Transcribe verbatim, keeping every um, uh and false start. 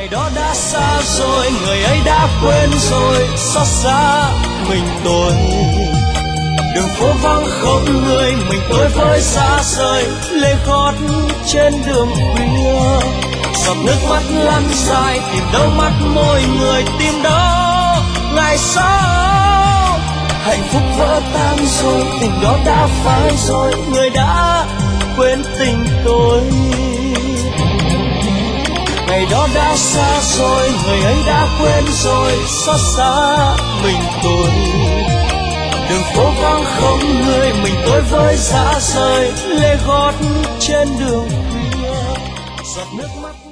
ngày đó đã xa rồi, người ấy đã quên rồi, xót xa mình tôi. Đường phố vắng không người, mình tôi với xa rời, lê gót trên đường khuya. Giọt nước mắt lăn dài, tìm đâu mắt môi người, tìm đâu ngày sau. Hạnh phúc vỡ tan rồi, tình đó đã phai rồi, người đã quên tình tôi. Ngày đó đã xa rồi, người ấy đã quên rồi, xót xa mình tôi. Đường phố vắng không người, mình tôi với xa rời, lê gót trên đường khuya. Giọt nước mắt